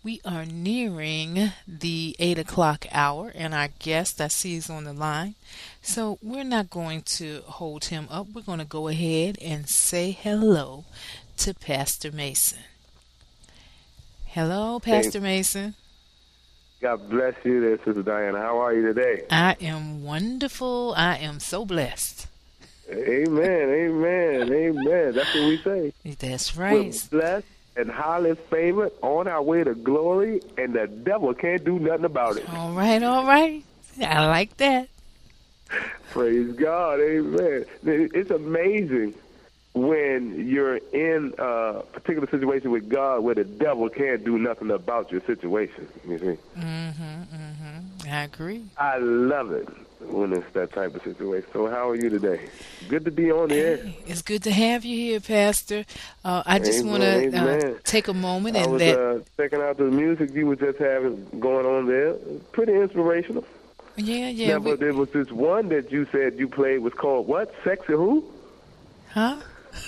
We are nearing the 8 o'clock hour, and our guest I see is on the line. So we're not going to hold him up. We're going to go ahead and say hello to Pastor Mason. Hello, Hey, Pastor Mason. God bless you there, Sister Diana. How are you today? I am wonderful. I am so blessed. Amen, amen, amen. That's what we say. That's We're right. blessed and highly favored on our way to glory, and the devil can't do nothing about it. All right, all right. I like that. Praise God, amen. It's amazing when you're in a particular situation with God where the devil can't do nothing about your situation. You see? I agree. I love it when it's that type of situation. So how are you today? Good to be on the air. It's good to have you here, Pastor. I just want Amen, to amen. take a moment I and was let. checking out the music you were just having going on there. Pretty inspirational. Yeah, yeah. Now, but there was this one that you said you played was called what? Sexy who? Huh?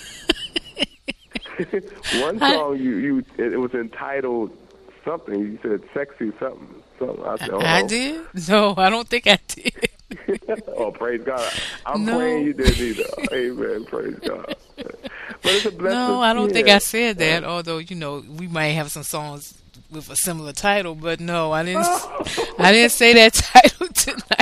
One song it was entitled something. You said sexy something. Something. I said, I oh. did? No, I don't think I did. Oh, praise God. I'm No, praying you didn't either. Amen. Praise God. But it's a no, blessing. I don't think I Yeah. said that. Although we might have some songs with a similar title, but no, I didn't. I didn't say that title tonight.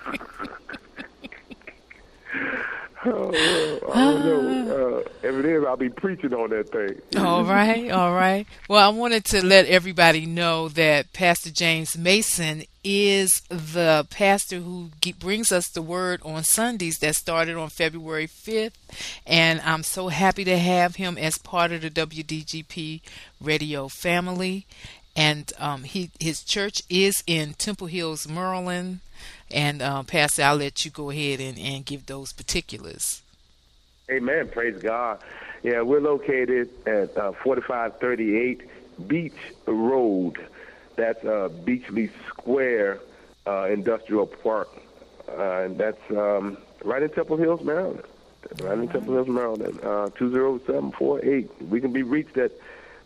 Well, I don't know. If it is, I'll be preaching on that thing. All right, all right. Well, I wanted to let everybody know that Pastor James Mason is the pastor who brings us the word on Sundays that started on February 5th. And I'm so happy to have him as part of the WDGP radio family. And his church is in Temple Hills, Maryland. And Pastor, I'll let you go ahead and give those particulars. Amen. Praise God. Yeah, we're located at 4538 Beach Road. That's Beachley Square Industrial Park. And that's right in Temple Hills, Maryland. Right in Temple Hills, Maryland. 20748. We can be reached at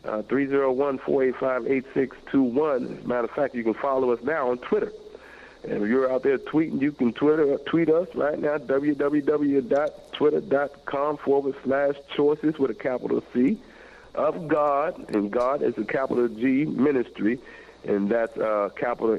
301-485-8621. As a matter of fact, you can follow us now on Twitter. And if you're out there tweeting, you can tweet us right now, www.twitter.com/choices with a capital C of God, and God is a capital G ministry, and that's capital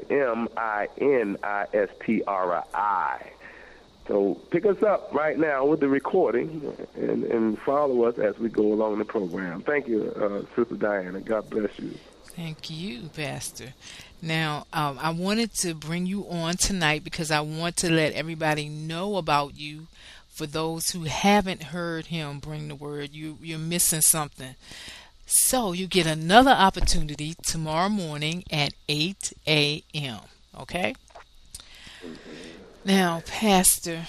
MINISTRI. So pick us up right now with the recording and follow us as we go along the program. Thank you, Sister Diana. God bless you. Thank you, Pastor. Now, I wanted to bring you on tonight because I want to let everybody know about you. For those who haven't heard him bring the word, you're missing something. So you get another opportunity tomorrow morning at 8 a.m. Okay? Now, Pastor,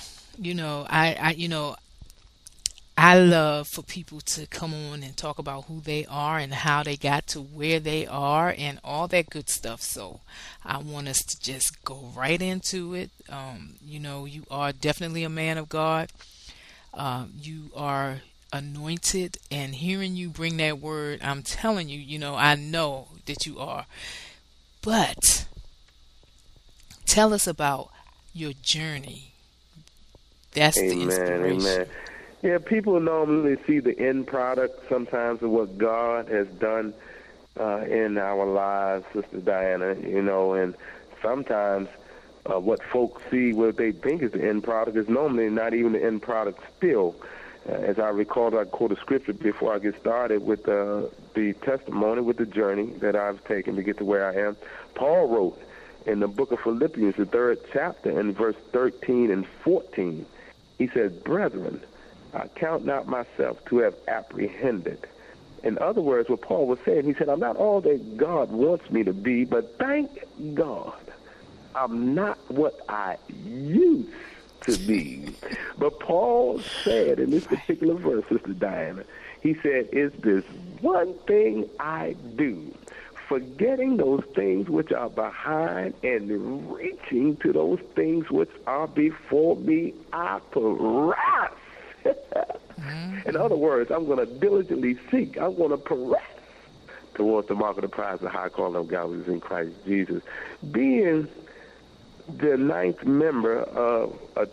I love for people to come on and talk about who they are and how they got to where they are and all that good stuff. So I want us to just go right into it. You are definitely a man of God. You are anointed, and hearing you bring that word, I'm telling you, I know that you are. But tell us about your journey. That's the Amen, inspiration. amen. Yeah, people normally see the end product sometimes of what God has done in our lives, Sister Diana, and sometimes what folks see, what they think is the end product, is normally not even the end product still. As I recall, I quote a scripture before I get started with the testimony, with the journey that I've taken to get to where I am. Paul wrote in the book of Philippians, the 3rd chapter, in verse 13 and 14, he says, "Brethren, I count not myself to have apprehended." In other words, what Paul was saying, he said, I'm not all that God wants me to be, but thank God I'm not what I used to be. But Paul said in this particular verse, Sister Diana, he said, "Is this one thing I do, forgetting those things which are behind and reaching to those things which are before me, I press." In other words, I'm going to diligently seek. I'm going to press towards the mark of the prize of the high calling of God which is in Christ Jesus. Being the ninth member of a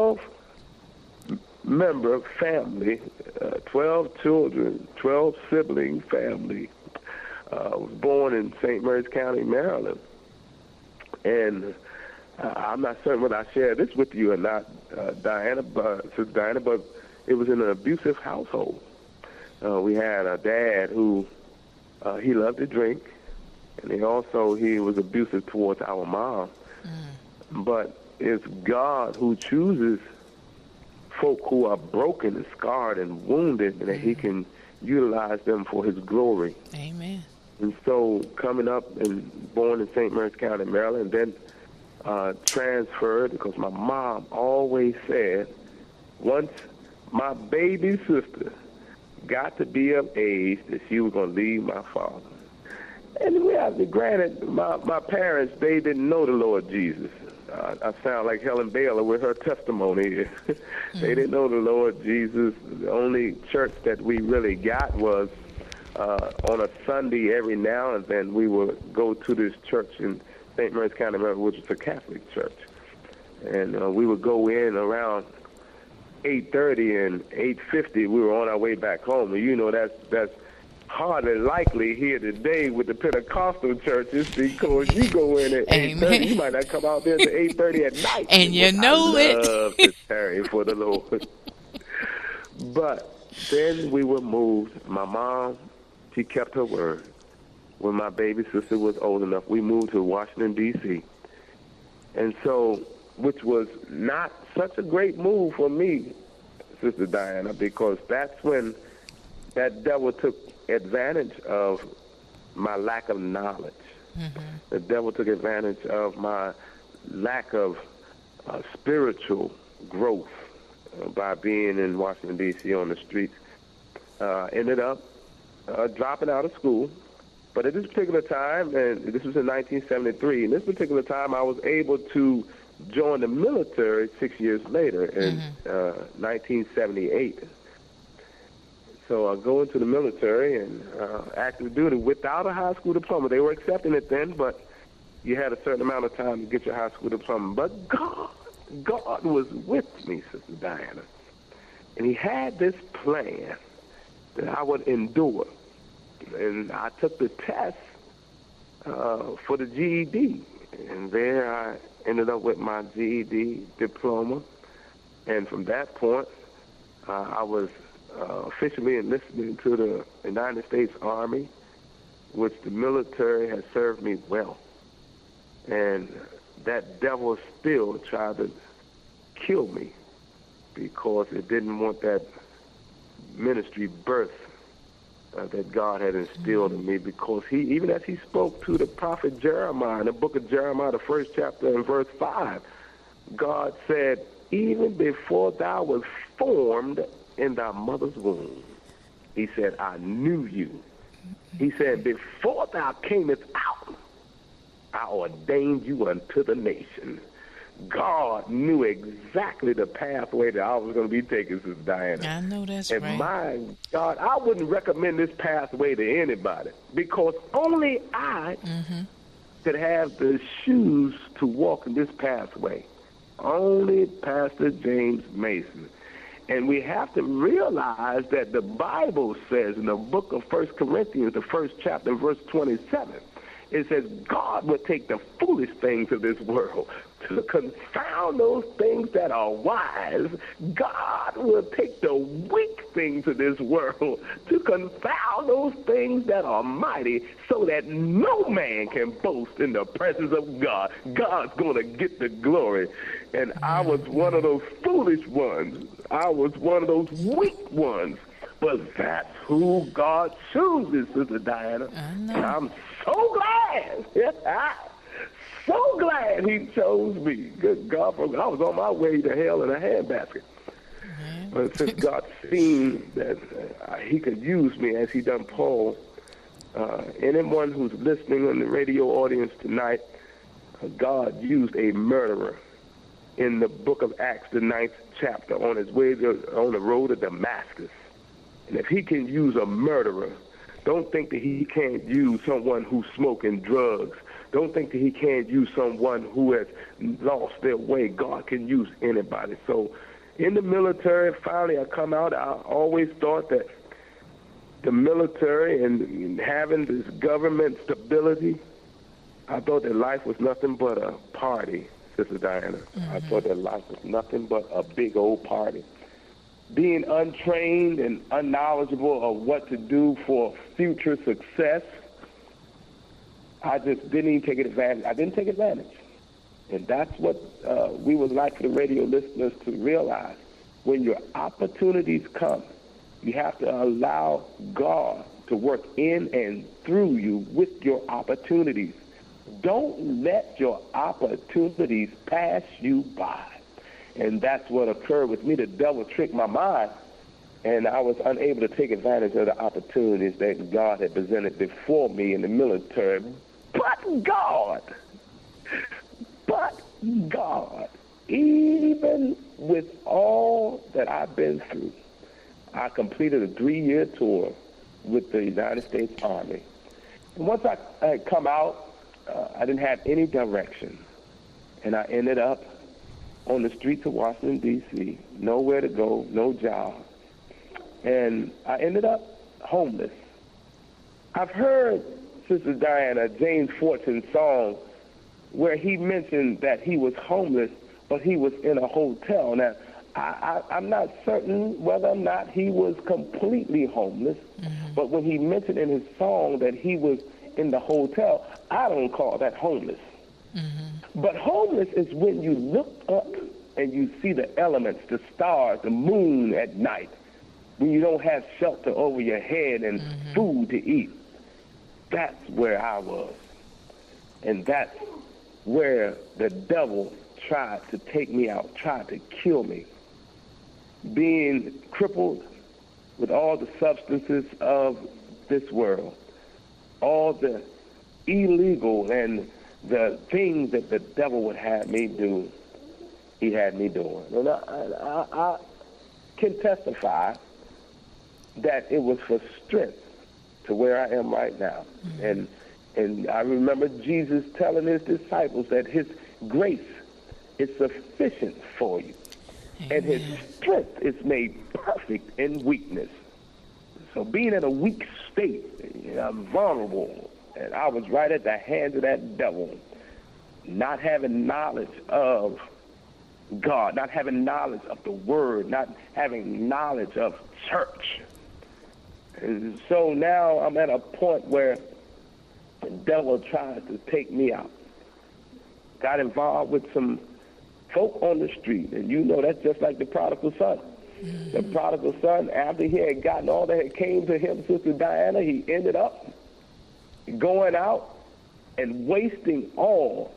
12-member family, 12 children, 12 sibling family. I was born in St. Mary's County, Maryland. And I'm not certain whether I share this with you or not, Sister Diana, but it was in an abusive household. We had a dad who he loved to drink, and he was abusive towards our mom. But it's God who chooses folk who are broken and scarred and wounded, and that He can utilize them for His glory. Amen. And so, coming up and born in St. Mary's County, Maryland, and then transferred because my mom always said, once my baby sister got to be of age, that she was going to leave my father. And granted, my parents, they didn't know the Lord Jesus. I sound like Helen Baylor with her testimony. They didn't know the Lord Jesus. The only church that we really got was on a Sunday every now and then we would go to this church in St. Mary's County, which is a Catholic church. And we would go in around 8:30 and 8:50. We were on our way back home. And you know that's hardly likely here today with the Pentecostal churches, because you go in at 8:30, you might not come out there to 8:30 at night. And you know I love to tarry for the Lord. But then we were moved. My mom, she kept her word. When my baby sister was old enough, we moved to Washington, D.C. And so, which was not such a great move for me, Sister Diana, because that's when that devil took advantage of my lack of knowledge. The devil took advantage of my lack of spiritual growth by being in Washington, D.C. on the streets. Ended up dropping out of school. But at this particular time, and this was in 1973, in this particular time I was able to join the military 6 years later in 1978. So I go into the military and active duty without a high school diploma. They were accepting it then, but you had a certain amount of time to get your high school diploma. But God was with me, Sister Diana. And He had this plan that I would endure. And I took the test for the GED. And there I ended up with my GED diploma. And from that point, I was officially enlisted into the United States Army, which the military has served me well. And that devil still tried to kill me because it didn't want that ministry birth that God had instilled in me, because He, even as He spoke to the prophet Jeremiah in the book of Jeremiah, the 1st chapter and verse 5, God said, even before thou was formed in thy mother's womb, He said, I knew you. He said, before thou camest out, I ordained you unto the nation. God knew exactly the pathway that I was going to be taking, Sister Diana. I know that's and right. And my God, I wouldn't recommend this pathway to anybody, because only I could have the shoes to walk in this pathway. Only Pastor James Mason. And we have to realize that the Bible says in the book of 1 Corinthians, the 1st chapter, verse 27, it says God will take the foolish things of this world to confound those things that are wise. God will take the weak things of this world to confound those things that are mighty, so that no man can boast in the presence of God. God's going to get the glory. And I was one of those foolish ones. I was one of those weak ones. But that's who God chooses, Sister Diana. And I'm so glad. So glad He chose me. Good God, I was on my way to hell in a handbasket. But since God seen that He could use me as He done Paul, anyone who's listening on the radio audience tonight, God used a murderer in the book of Acts, the 9th chapter, on his way on the road to Damascus. And if He can use a murderer Don't think that he can't use someone who's smoking drugs. Don't think that he can't use someone who has lost their way. God can use anybody. So in the military, finally I come out, I always thought that the military and having this government stability, I thought that life was nothing but a party, Sister Diana. I thought that life was nothing but a big old party. Being untrained and unknowledgeable of what to do for future success, I just didn't even take advantage. I didn't take advantage. And that's what we would like for the radio listeners to realize. When your opportunities come, you have to allow God to work in and through you with your opportunities. Don't let your opportunities pass you by. And that's what occurred with me. The devil tricked my mind, and I was unable to take advantage of the opportunities that God had presented before me in the military. But God, even with all that I've been through, I completed a 3-year tour with the United States Army. And once I had come out, I didn't have any direction, and I ended up on the streets of Washington, D.C., nowhere to go, no job. And I ended up homeless. I've heard, Sister Diana, James Fortune's song where he mentioned that he was homeless, but he was in a hotel. Now, I'm not certain whether or not he was completely homeless, but when he mentioned in his song that he was in the hotel, I don't call that homeless. But homeless is when you look up and you see the elements, the stars, the moon at night, when you don't have shelter over your head and food to eat. That's where I was. And that's where the devil tried to take me out, tried to kill me. Being crippled with all the substances of this world, all the illegal and the things that the devil would have me do, he had me doing. And I can testify that it was for strength to where I am right now. And I remember Jesus telling his disciples that his grace is sufficient for you. And his strength is made perfect in weakness. So being in a weak state, I'm vulnerable. And I was right at the hands of that devil, not having knowledge of God, not having knowledge of the Word, not having knowledge of church. And so now I'm at a point where the devil tries to take me out. Got involved with some folk on the street, and you know that's just like the prodigal son. The prodigal son, after he had gotten all that came to him, Sister Diana, he ended up going out and wasting all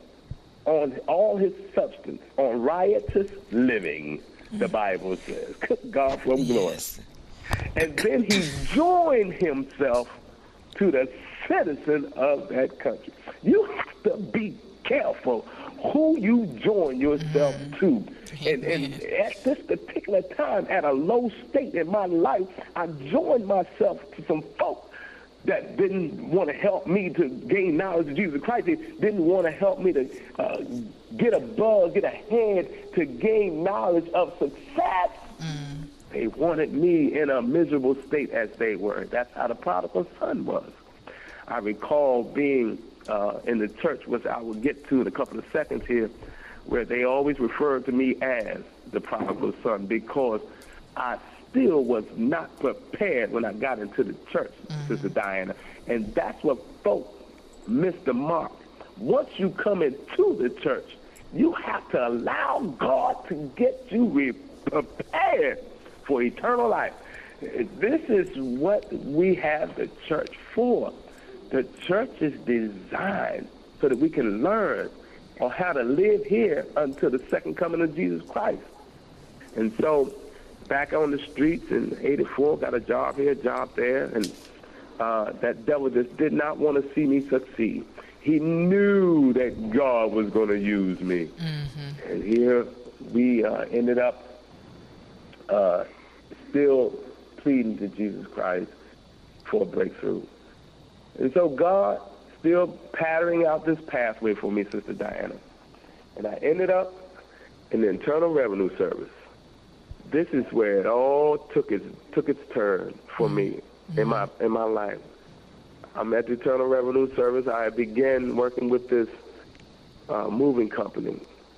his substance on riotous living, the Bible says. God from glory. And then he joined himself to the citizen of that country. You have to be careful who you join yourself to. And at this particular time, at a low state in my life, I joined myself to some folk that didn't want to help me to gain knowledge of Jesus Christ. They didn't want to help me to get ahead to gain knowledge of success. They wanted me in a miserable state as they were. That's how the prodigal son was. I recall being in the church, which I will get to in a couple of seconds here, where they always referred to me as the prodigal son because I still was not prepared when I got into the church, Sister Diana. And that's what folk missed the mark. Once you come into the church, you have to allow God to get you prepared for eternal life. This is what we have the church for. The church is designed so that we can learn on how to live here until the second coming of Jesus Christ. And so back on the streets in 84, got a job here, a job there, and that devil just did not want to see me succeed. He knew that God was going to use me. And here we ended up still pleading to Jesus Christ for a breakthrough. And so God still patterning out this pathway for me, Sister Diana. And I ended up in the Internal Revenue Service. This is where it all took its turn for me in my life. I'm at the Internal Revenue Service. I began working with this moving company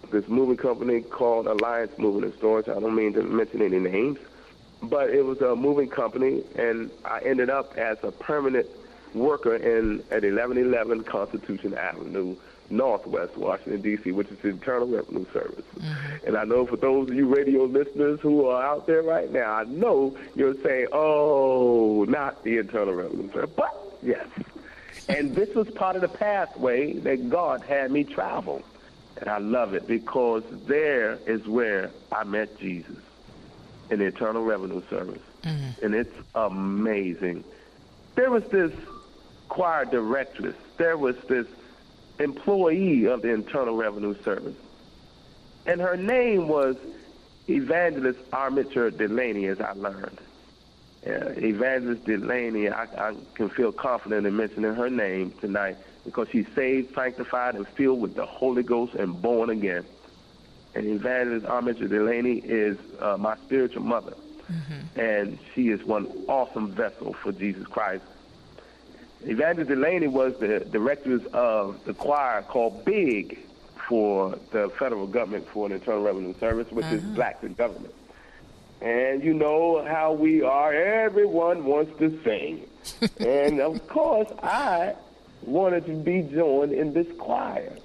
called Alliance Moving and Storage. I don't mean to mention any names, but it was a moving company, and I ended up as a permanent worker at 1111 Constitution Avenue, Northwest Washington, D.C., which is the Internal Revenue Service. And I know for those of you radio listeners who are out there right now, I know you're saying, oh, not the Internal Revenue Service, but yes. And this was part of the pathway that God had me travel. And I love it because there is where I met Jesus, in the Internal Revenue Service. And it's amazing. There was this choir directress. There was this employee of the Internal Revenue Service. And her name was Evangelist Armature Delaney, as I learned. Evangelist Delaney, I can feel confident in mentioning her name tonight because she's saved, sanctified, and filled with the Holy Ghost and born again. And Evangelist Armature Delaney is my spiritual mother. And she is one awesome vessel for Jesus Christ. Evangelist Delaney was the director of the choir called BIG for the federal government for the Internal Revenue Service, which is blacks in government. And you know how we are. Everyone wants to sing. And, of course, I wanted to be joined in this choir.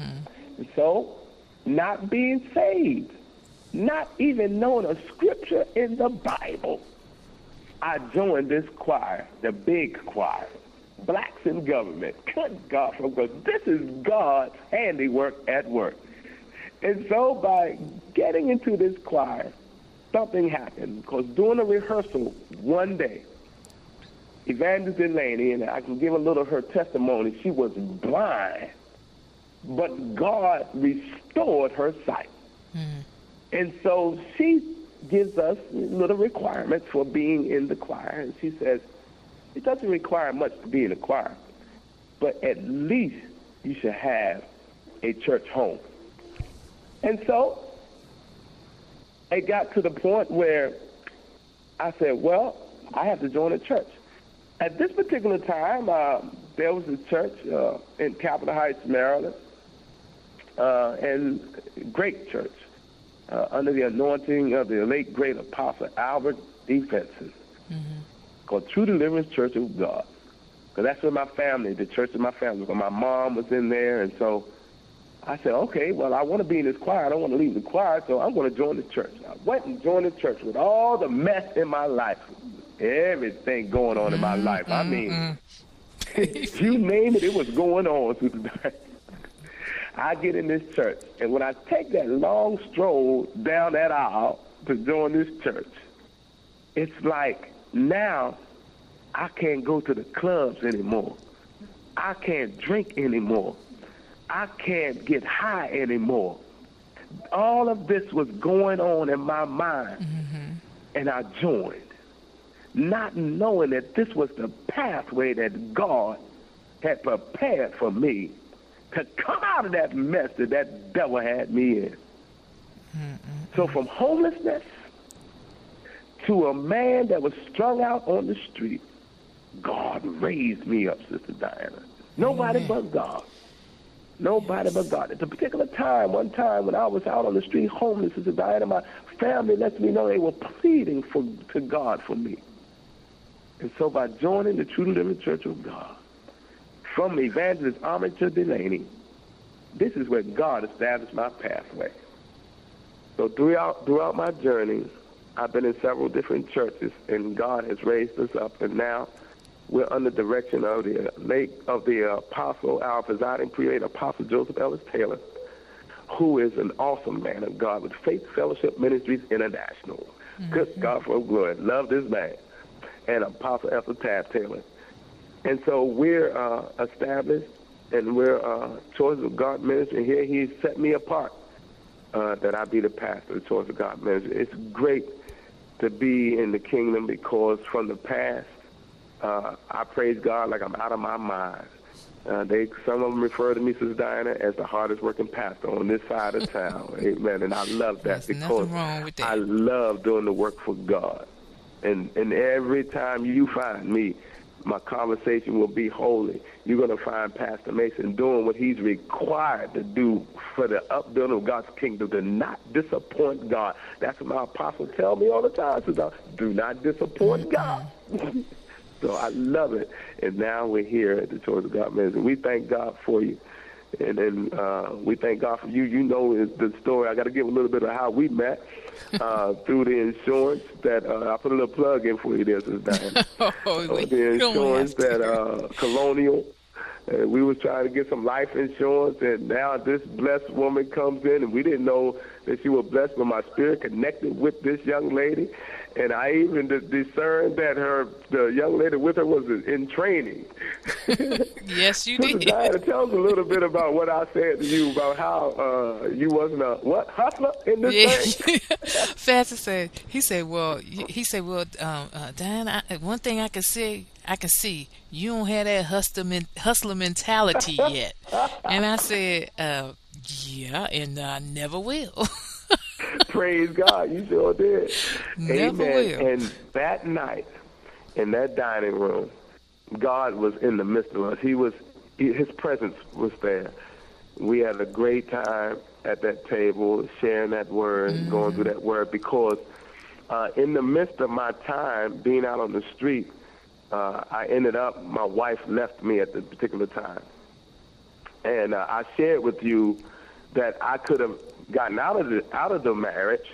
So, not being saved, not even knowing a scripture in the Bible, I joined this choir, the BIG choir. Blacks in government. Good God, because this is God's handiwork at work. And so by getting into this choir, something happened. Because during a rehearsal one day, Evangelist Delaney, and I can give a little of her testimony, she was blind, but God restored her sight. And so she gives us little requirements for being in the choir. And she says, it doesn't require much to be in a choir, but at least you should have a church home. And so it got to the point where I said, well, I have to join a church. At this particular time, there was a church in Capitol Heights, Maryland, and great church under the anointing of the late great Apostle Albert D. Fenson. Called True Deliverance Church of God. Because that's where my family, the church of my family, because my mom was in there. And so I said, okay, well, I want to be in this choir. I don't want to leave the choir, so I'm going to join the church. I went and joined the church with all the mess in my life, everything going on in my life. I mean, you name it, it was going on. I get in this church, and when I take that long stroll down that aisle to join this church, it's like, now, I can't go to the clubs anymore. I can't drink anymore. I can't get high anymore. All of this was going on in my mind, and I joined, not knowing that this was the pathway that God had prepared for me to come out of that mess that devil had me in. So from homelessness to a man that was strung out on the street, God raised me up, Sister Diana. Nobody but God. Nobody but God. At a particular time, one time when I was out on the street homeless, Sister Diana, my family lets me know they were pleading to God for me. And so by joining the True Deliverance Church of God, from Evangelist Armature Delaney, this is where God established my pathway. So throughout my journey, I've been in several different churches, and God has raised us up, and now we're under the direction of the apostle, our presiding prelate, Apostle Joseph Ellis Taylor, who is an awesome man of God with Faith Fellowship Ministries International. Good God for glory. Love this man. And Apostle Ethel Tab Taylor. And so we're established, and we're Choice of God Ministry, and here he set me apart that I be the pastor of Choice of God Ministry. It's great to be in the kingdom because from the past, I praise God like I'm out of my mind. Some of them refer to me, Sister Diana, as the hardest working pastor on this side of town. Amen. And I love that There's because nothing wrong with that. I love doing the work for God. And every time you find me, my conversation will be holy. You're going to find Pastor Mason doing what he's required to do for the upbuilding of God's kingdom, to not disappoint God. That's what my apostle tells me all the time. Says, do not disappoint God. So I love it. And now we're here at the Choice of God Ministry. We thank God for you. And then we thank God for you. You know the story. I got to give a little bit of how we met through the insurance that I put a little plug in for you there, Sister Diana. The insurance that Colonial. We was trying to get some life insurance, and now this blessed woman comes in, and we didn't know that she was blessed, but my spirit connected with this young lady. And I even discerned that the young lady with her was in training. Yes, you did. Diana, tell us a little bit about what I said to you about how you wasn't a hustler in this thing. Pastor said, Diana, one thing I can see you don't have that hustler mentality yet. And I said, yeah, and I never will. Praise God, you sure did. Never Amen. will. And that night, in that dining room, God was in the midst of us. His presence was there. We had a great time at that table, sharing that word, going through that word, because in the midst of my time being out on the street, my wife left me at the particular time. And I shared with you that I could have gotten out of the marriage,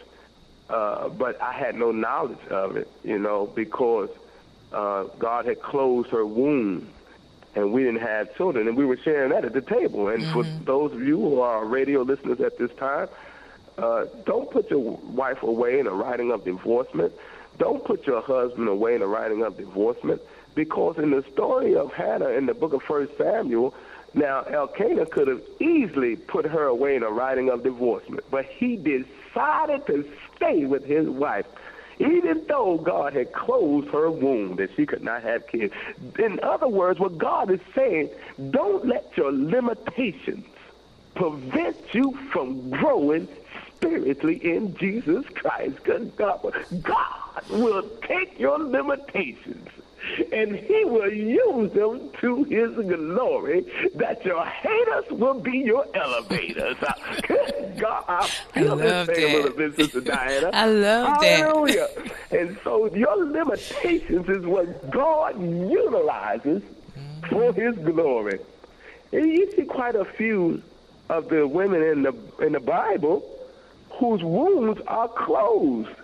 but I had no knowledge of it, because God had closed her womb, and we didn't have children, and we were sharing that at the table. And for those of you who are radio listeners at this time, don't put your wife away in a writing of divorcement. Don't put your husband away in a writing of divorcement, because in the story of Hannah in the book of 1 Samuel, now, Elkanah could have easily put her away in a writing of divorcement, but he decided to stay with his wife, even though God had closed her womb, that she could not have kids. In other words, what God is saying, don't let your limitations prevent you from growing spiritually in Jesus Christ. Because God will take your limitations and he will use them to his glory, that your haters will be your elevators. God, I feel this thing a little bit, Sister Diana. I love that. Hallelujah. And so your limitations is what God utilizes for his glory. And you see quite a few of the women in the Bible whose wombs are closed,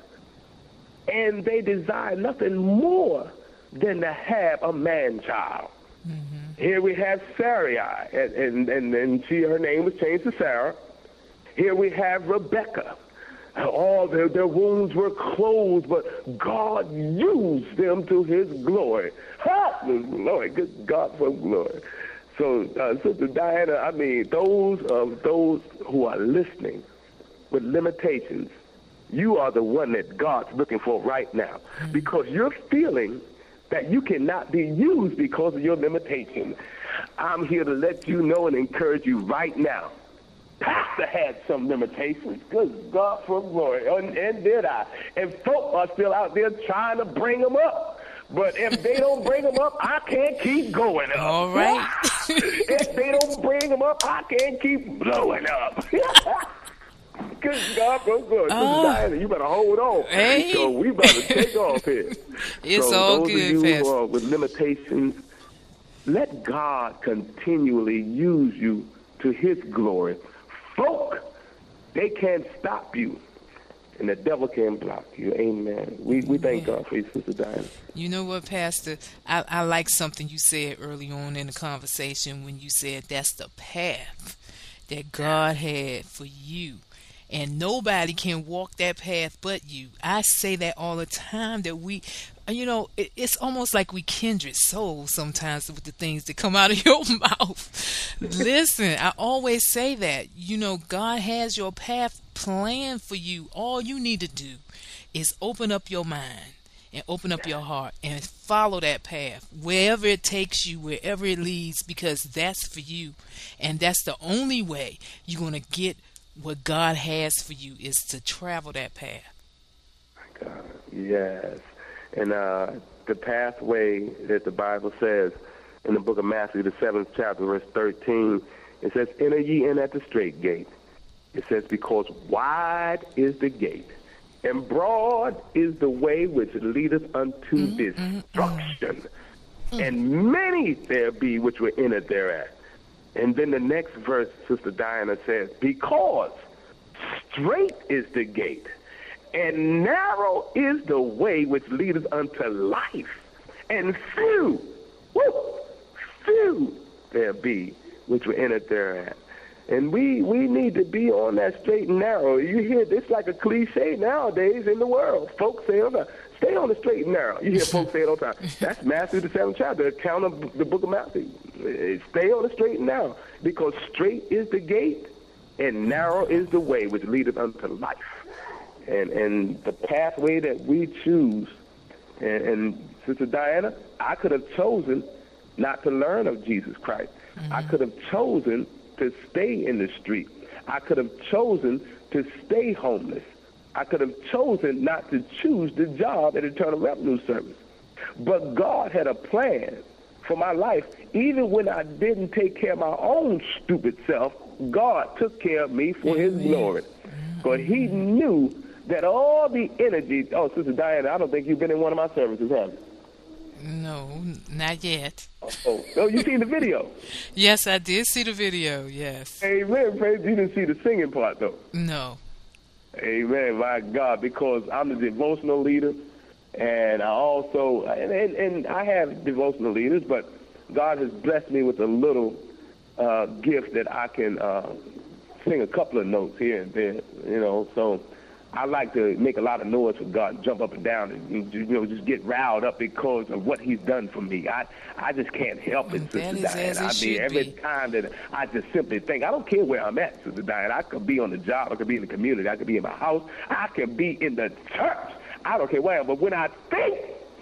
and they desire nothing more than to have a man-child. Here we have Sarai, and her name was changed to Sarah. Here we have Rebecca. All their wombs were closed, but God used them to his glory. Glory, good God for glory. So, Sister Diana, I mean, those who are listening with limitations, you are the one that God's looking for right now, because you're feeling that you cannot be used because of your limitations. I'm here to let you know and encourage you right now. Pastor had some limitations. Good God for glory. And did I? And folk are still out there trying to bring them up. But if they don't bring them up, I can't keep going up. All right. If they don't bring them up, I can't keep blowing up. Good God, for good. Sister Diana, you better hold on. Hey. So we better take off here. It's so all those good, of you Pastor. who are with limitations, let God continually use you to his glory. Folk, they can't stop you, and the devil can't block you. Amen. We thank God for you, Sister Diana. You know what, Pastor? I like something you said early on in the conversation when you said that's the path that God had for you. And nobody can walk that path but you. I say that all the time, that we, it's almost like we kindred souls sometimes with the things that come out of your mouth. Listen, I always say that, God has your path planned for you. All you need to do is open up your mind and open up your heart and follow that path wherever it takes you, wherever it leads, because that's for you. And that's the only way you're going to get what God has for you, is to travel that path. God, yes. And the pathway that the Bible says in the book of Matthew, the 7th chapter, verse 13, it says, enter ye in at the straight gate. It says, because wide is the gate, and broad is the way which leadeth unto destruction. And many there be which will enter thereat. And then the next verse, Sister Diana says, because straight is the gate, and narrow is the way which leadeth unto life, and few there be which will enter thereat. And we need to be on that straight and narrow. You hear this like a cliche nowadays in the world. Folks say, stay on the straight and narrow. You hear folks say it all the time. That's Matthew the 7th chapter, account of the book of Matthew. Stay on the straight and narrow, because straight is the gate and narrow is the way which leadeth unto life. And the pathway that we choose, and Sister Diana, I could have chosen not to learn of Jesus Christ. I could have chosen to stay in the street. I could have chosen to stay homeless. I could have chosen not to choose the job at Internal Revenue Service. But God had a plan for my life. Even when I didn't take care of my own stupid self, God took care of me for his glory. Because he knew that all the energy... Oh, Sister Diana, I don't think you've been in one of my services, have you? No, not yet. Oh, you seen the video? Yes, I did see the video, yes. Amen. Praise. You didn't see the singing part, though. No. Amen, my God, because I'm the devotional leader, and I also, and I have devotional leaders, but God has blessed me with a little gift that I can sing a couple of notes here and there, so I like to make a lot of noise for God, jump up and down, and just get riled up because of what he's done for me. I just can't help it, Sister Diana. I mean, every time that I just simply think, I don't care where I'm at, Sister Diana. I could be on the job, I could be in the community, I could be in my house, I could be in the church. I don't care where I am, but when I think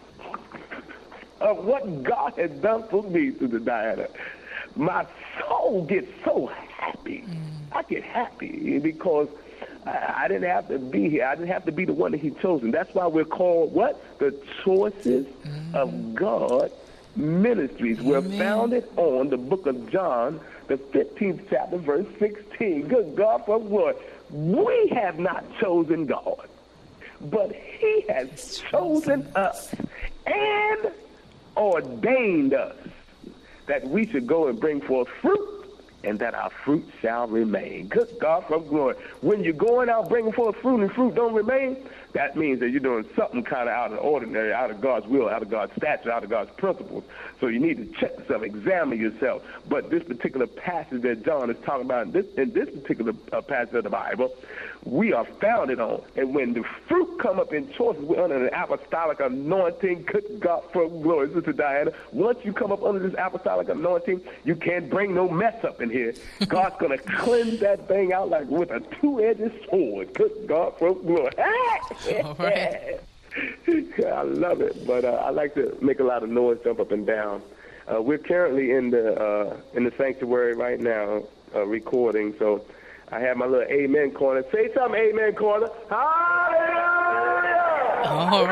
of what God has done for me, Sister Diana, my soul gets so happy. I get happy because I didn't have to be here. I didn't have to be the one that he chosen. That's why we're called what? The Choices of God Ministries. We're founded on the book of John, the 15th chapter, verse 16. Good God from glory. We have not chosen God, but he has chosen us and ordained us that we should go and bring forth fruit, and that our fruit shall remain. Good God from glory. When you're going out bringing forth fruit and fruit don't remain, that means that you're doing something kind of out of the ordinary, out of God's will, out of God's statute, out of God's principles. So you need to check yourself, examine yourself. But this particular passage that John is talking about, in this particular passage of the Bible, we are founded on. And when the fruit come up in choices, we're under an apostolic anointing. Good God from glory, Sister Diana. Once you come up under this apostolic anointing, you can't bring no mess up in here. God's going to cleanse that thing out like with a two-edged sword. Good God from glory. All right. I love it, but I like to make a lot of noise, jump up and down. We're currently in the sanctuary right now, recording. So I have my little amen corner. Say something, amen corner. Hallelujah! All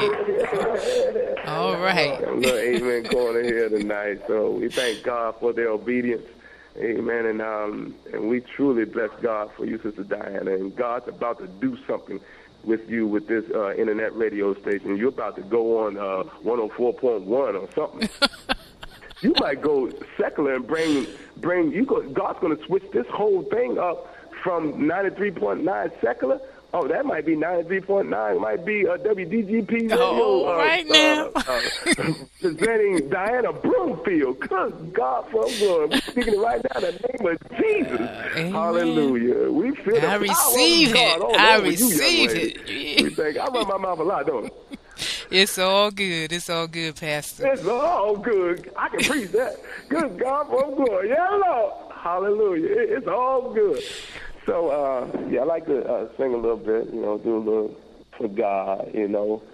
right. All right. A little amen corner here tonight. So we thank God for their obedience. Amen. And we truly bless God for you, Sister Diana. And God's about to do something with you with this internet radio station. You're about to go on 104.1 or something. You might go secular and bring you go. God's going to switch this whole thing up from 93.9 secular. Oh, that might be 93.9. It might be WDGP radio. Oh, right now. Presenting Diana Broomfield. Good God from glory. We're speaking it right now in the name of Jesus. Hallelujah. We feel the power of God. I receive it. We think, I run my mouth a lot, don't I? It's all good. It's all good, Pastor. It's all good. I can preach that. Good God from glory. Yeah, Lord. Hallelujah. It's all good. So, I like to sing a little bit, do a little for God,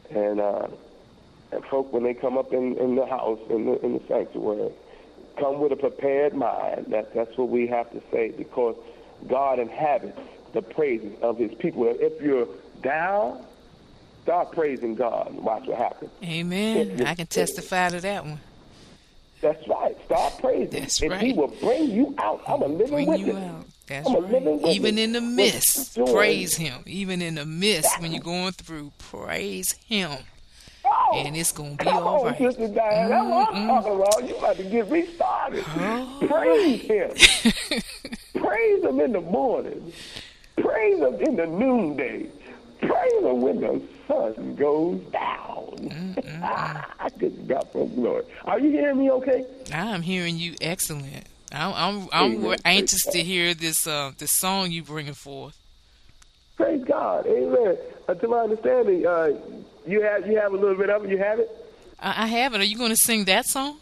And folk, when they come up in the house, in the sanctuary, come with a prepared mind. That's what we have to say, because God inhabits the praises of his people. If you're down, start praising God and watch what happens. Amen. I can testify to that one. That's right. Start praising. That's and right. he will bring you out. I'm a living witness. Out. That's I'm a right. living witness. Even in the midst, praise him. Even in the midst, when you're going through, praise him. And it's going to be all right. Sister Diane, that's what I'm talking about. You about to get restarted. Praise him. Praise him in the morning. Praise him in the noonday. Praise him when the sun goes down. I just got some glory. Are you hearing me okay? I'm hearing you excellent. I'm anxious to hear this song you bringing forth. Praise God. Amen. To my understanding, you have a little bit of it. You have it? I have it. Are you going to sing that song?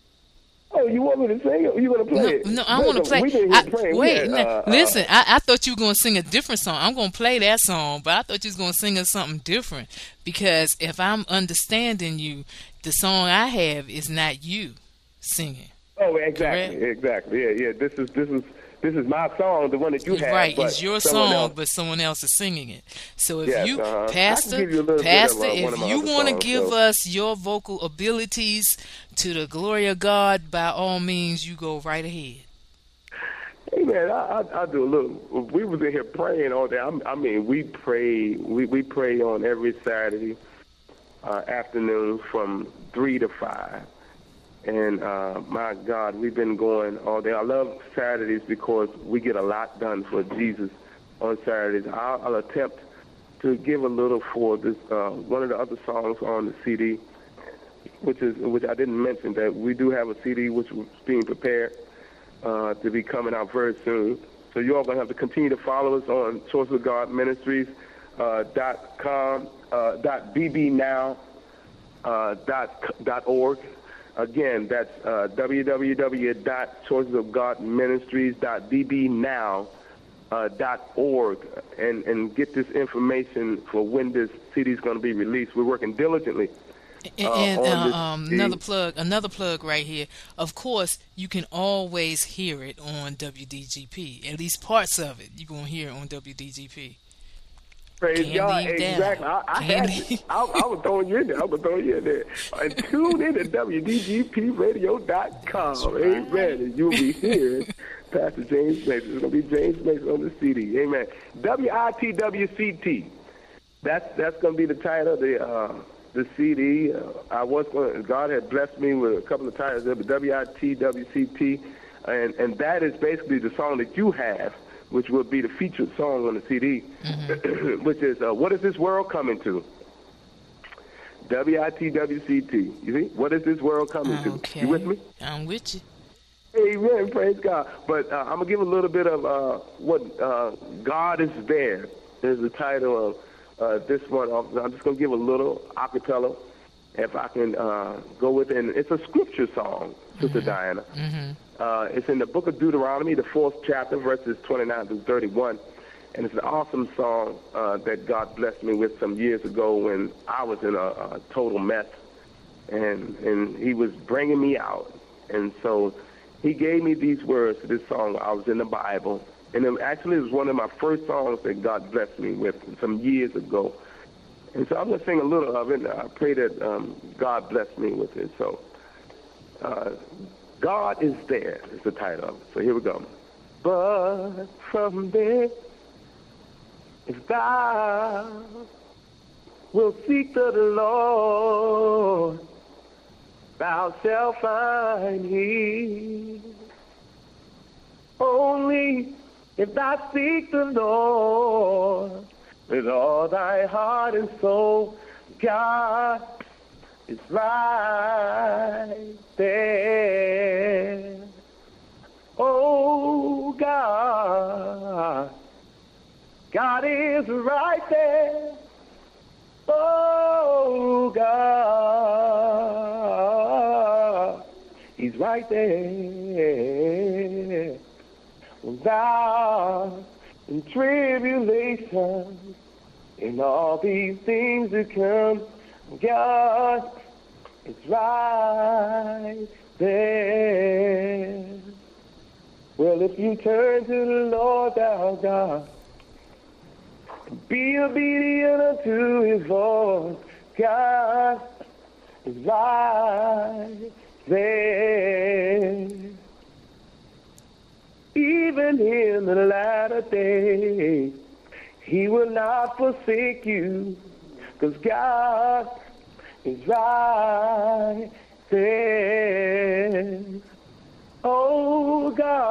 Oh, you want me to sing it? Or you going to play it? No, I want to play. Listen, I thought you were going to sing a different song. I'm going to play that song, but I thought you was going to sing us something different. Because if I'm understanding you, the song I have is not you singing. Oh, exactly, correct? Exactly. Yeah. This is my song, the one that you have. Right, it's your song, but someone else is singing it. So if Pastor, if you want to give us your vocal abilities to the glory of God, by all means, you go right ahead. Hey man, I do a little. We was in here praying all day. I mean, we pray on every Saturday afternoon from 3 to 5. And my God, we've been going all day. I love Saturdays because we get a lot done for Jesus on Saturdays. I'll attempt to give a little for this one of the other songs on the CD, which I didn't mention, that we do have a CD which is being prepared to be coming out very soon. So you all gonna have to continue to follow us on Source of God Ministries .com .bbnow.org. Again, that's www.sourcesofgodministries.bbnow.org, and get this information for when this CD is going to be released. We're working diligently. Another plug right here. Of course, you can always hear it on WDGP. At least parts of it you're going to hear on WDGP. Praise God, exactly. I was throwing you in there. And tune in to WDGPradio.com. Amen. And you'll be hearing Pastor James Mason. It's going to be James Mason on the CD. Amen. WITWCT. That's going to be the title of the CD. God had blessed me with a couple of titles there, but WITWCT. And that is basically the song that you have, which will be the featured song on the CD, which is What Is This World Coming To? WITWCT. You see? What is this world coming to? You with me? I'm with you. Amen. Praise God. But I'm going to give a little bit of what God is There is the title of this one. I'm just going to give a little acapella, if I can go with it. And it's a scripture song, Sister Diana. It's in the book of Deuteronomy, the 4th chapter, verses 29 through 31. And it's an awesome song that God blessed me with some years ago when I was in a total mess. And he was bringing me out. And so he gave me these words to this song. I was in the Bible. And it was one of my first songs that God blessed me with some years ago. And so I'm going to sing a little of it. And I pray that God bless me with it. So God is There is the title of it. So here we go. But from there, if thou wilt seek the Lord, thou shalt find Him. Only if thou seek the Lord with all thy heart and soul, God is right there. Oh, God is right there. Oh, God, He's right there. When thou in tribulation, in all these things that come, God is right there. Well, if you turn to the Lord thou God, be obedient unto his voice, God is right there. Even in the latter days, he will not forsake you, because God is right there. Oh,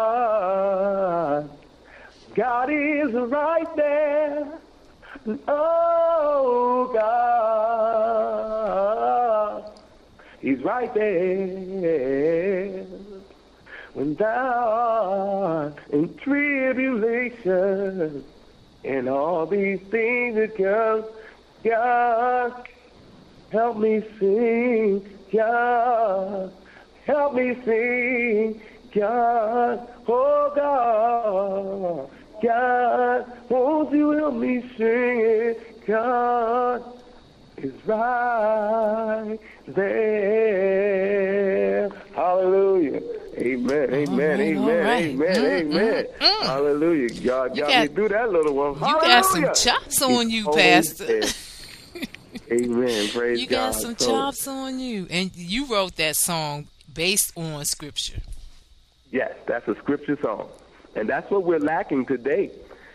God is right there. Oh, God, he's right there. When thou art in tribulation and all these things that come, God, help me sing, God, help me sing, God, oh God, God, won't you help me sing it, God is right there. Hallelujah. Amen, amen, amen, amen, amen. Hallelujah. God got me through that little one. You got some chops on you, Pastor. Amen. Praise God. You got some chops on you. And you wrote that song based on Scripture. Yes, that's a Scripture song. And that's what we're lacking today.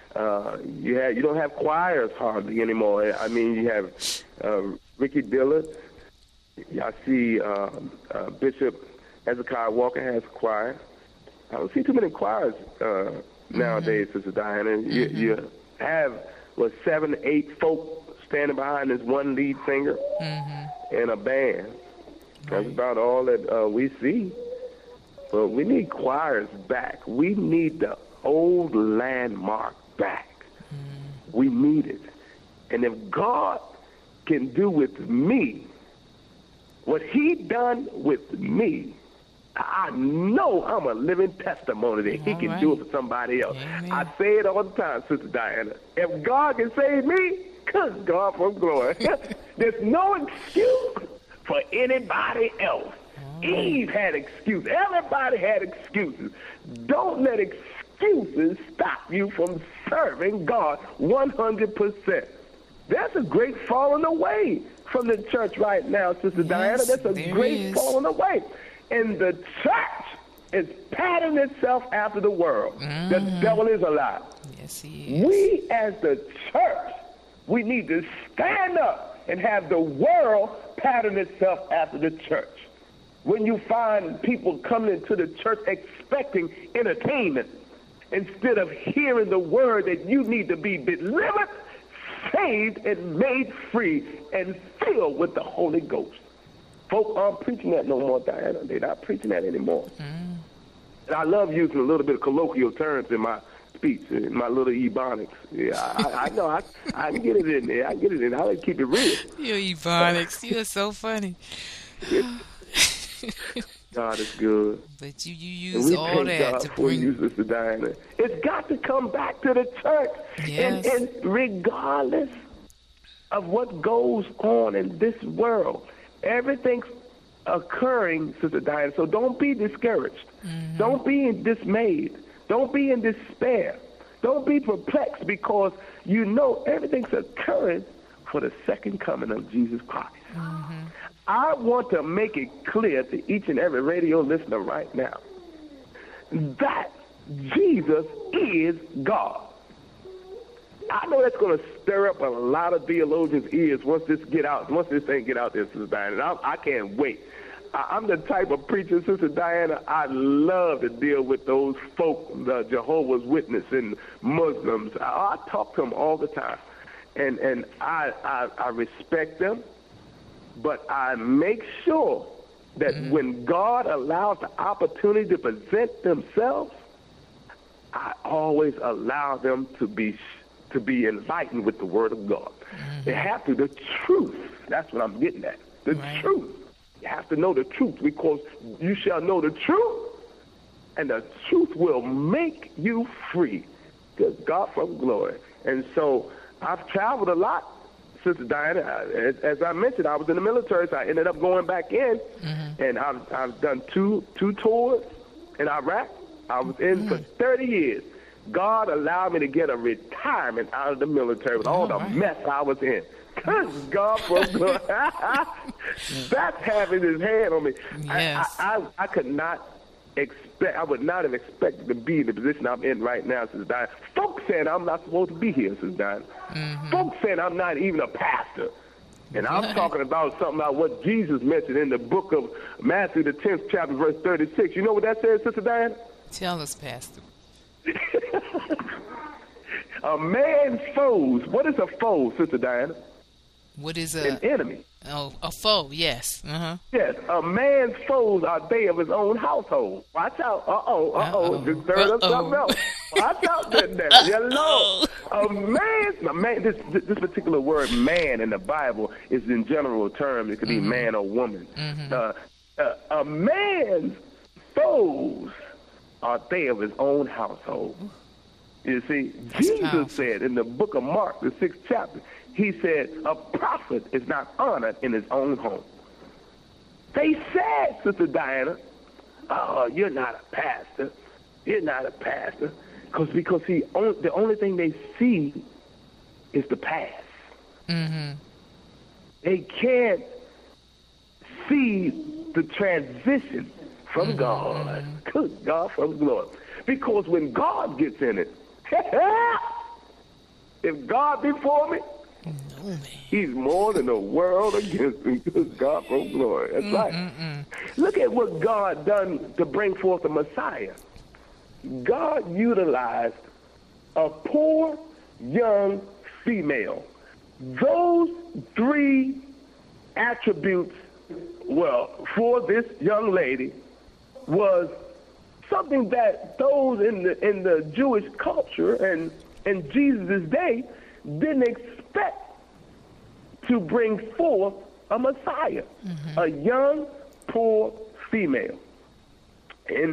You don't have choirs hardly anymore. I mean, you have Ricky Dillard. I see Bishop Hezekiah Walker has a choir. I don't see too many choirs nowadays, Sister Diana. You have 7, 8 folk standing behind this one lead singer and a band. That's about all that we see. But we need choirs back. We need the old landmark back. We need it. And if God can do with me what he done with me, I know I'm a living testimony that he can do it for somebody else. Amen. I say it all the time, Sister Diana. If God can save me, good God from glory. There's no excuse for anybody else. Eve had excuses. Everybody had excuses. Don't let excuses stop you from serving God 100%. There's a great falling away from the church right now, Sister Diana. There's a great falling away. And the church is patting itself after the world. The devil is a lie. Yes, he is. We as the church, we need to stand up and have the world pattern itself after the church. When you find people coming into the church expecting entertainment instead of hearing the word that you need to be delivered, saved, and made free and filled with the Holy Ghost. Folk aren't preaching that no more, Diana. They're not preaching that anymore. And I love using a little bit of colloquial terms in my speech, in my little ebonics. Yeah, I know. I can get it in there. I get it in. I like to keep it real. Your ebonics. You're so funny. God is good. But you use all that God to bring you, Sister Diana. It's got to come back to the church. Yes. And regardless of what goes on in this world, everything's occurring, Sister Diana. So don't be discouraged. Don't be dismayed. Don't be in despair. Don't be perplexed, because you know everything's occurring for the second coming of Jesus Christ. I want to make it clear to each and every radio listener right now that Jesus is God. I know that's going to stir up a lot of theologians' ears once this thing get out there, Sister Diana. I can't wait. I'm the type of preacher, Sister Diana, I love to deal with those folk, the Jehovah's Witnesses and Muslims. I talk to them all the time, and I respect them. But I make sure that when God allows the opportunity to present themselves, I always allow them to be enlightened with the Word of God. They have to, the truth. That's what I'm getting at. The truth. You have to know the truth, because you shall know the truth, and the truth will make you free. Good God from glory. And so I've traveled a lot, Sister Diana, as I mentioned, I was in the military, so I ended up going back in, and I've done two tours in Iraq. I was in for 30 years. God allowed me to get a retirement out of the military with all the mess I was in. Good God, bro. That's having his hand on me. Yes. I could not expect. I would not have expected to be in the position I'm in right now, Sister Diana. Folks saying I'm not supposed to be here, Sister Diana. Folks saying I'm not even a pastor. And I'm talking about something about what Jesus mentioned in the book of Matthew, the 10th chapter, verse 36. You know what that says, Sister Diana? Tell us, Pastor. A man's foes. What is a foe, Sister Diana? What is an enemy? Oh, a foe, yes. Yes, a man's foes are they of his own household. Watch out. Just stirred up something else. Watch out there. Hello. A man, this particular word man in the Bible is in general terms. It could be man or woman. A man's foes are they of his own household. You see, That's Jesus powerful. said in the book of Mark, the 6th chapter, he said, a prophet is not honored in his own home. They said, Sister Diana, oh, you're not a pastor. You're not a pastor. Because the only thing they see is the past. They can't see the transition from God. Good God, from glory. Because when God gets in it, if God be for me, No, man. he's more than the world against me. Good God, from glory. That's right. Look at what God done to bring forth the Messiah. God utilized a poor young female. Those three attributes, well, for this young lady was something that those in the Jewish culture and in Jesus' day didn't expect to bring forth a Messiah, a young, poor female in